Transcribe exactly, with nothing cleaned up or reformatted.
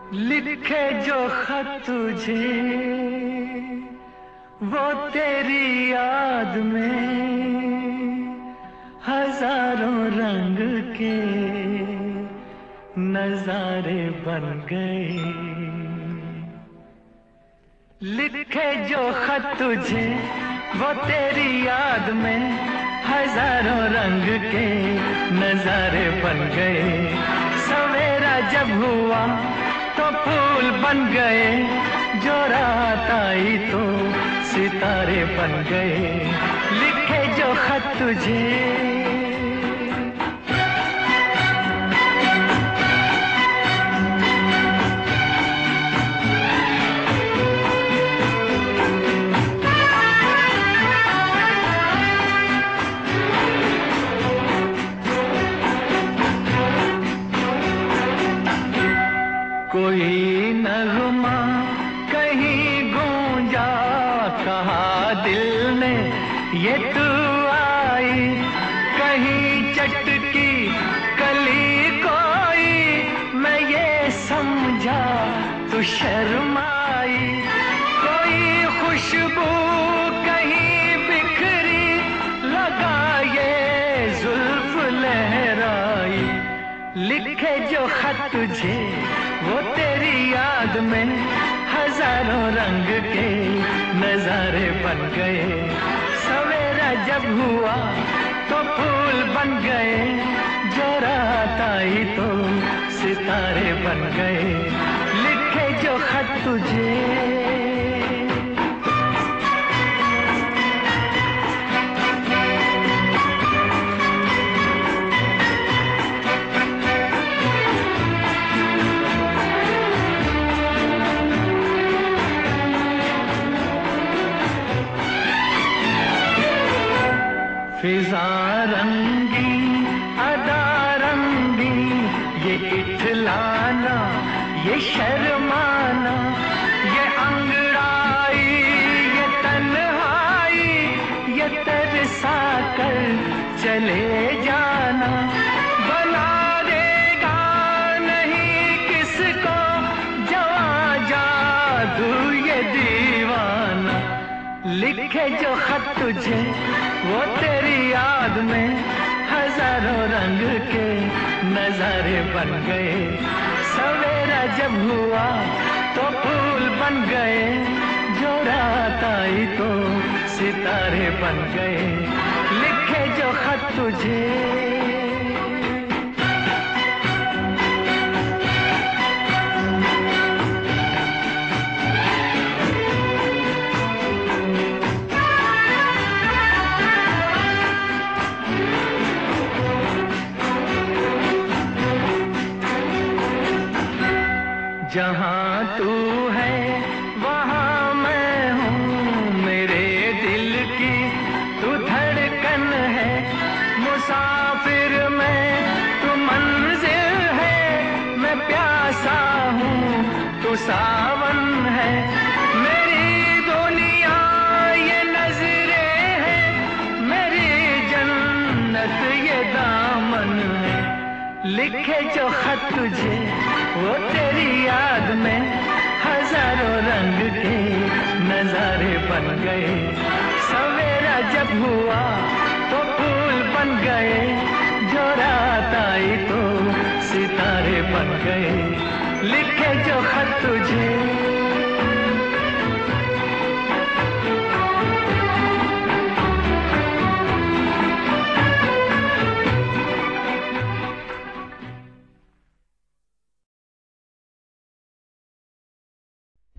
लिखे जो खत तुझे वो तेरी याद में हजारों रंग के नजारे बन गए। लिखे जो खत तुझे वो तेरी याद में हजारों रंग के नजारे बन गए। सवेरा जब हुआ तो फूल बन गए, जो रात आई तो सितारे बन गए। लिखे जो खत तुझे कोई नगमा कहीं गूंजा, कहा दिल ने ये तू आई। कहीं चटकी कली कोई, मैं ये समझा तू शर्माई। कोई खुशबू कहीं बिखरी, लगा ये जुल्फ लहराई। लिखे जो खत तुझे वो तेरी याद में हजारों रंग के नजारे बन गए। सवेरा जब हुआ तो फूल बन गए, जो रात आई तो सितारे बन गए। लिखे जो खत तुझे फिजा रंगी अदा रंगी, ये इठलाना ये शर्माना, ये अंगड़ाई ये तन्हाई, ये तरसा कर चले जाना। बना देगा नहीं किसको जवां जादू ये दीवाना। लिखे जो खत तुझे वो तेरी याद में हजारों रंग के नजारे बन गए। सवेरा जब हुआ तो फूल बन गए, जो रात आई तो सितारे बन गए। लिखे जो खत तुझे जहाँ तू है वहाँ मैं हूँ, मेरे दिल की तू धड़कन है। मुसाफिर मैं तू मंजिल है, मैं प्यासा हूँ तू सावन है। मेरी दुनिया ये नजरें हैं, मेरी जन्नत ये दामन है। लिखे जो खत तुझे वो तेरी याद में हजारों रंग के नजारे बन गए। सवेरा जब हुआ तो फूल बन गए, जो रात आई तो सितारे बन गए। लिखे जो खत तुझे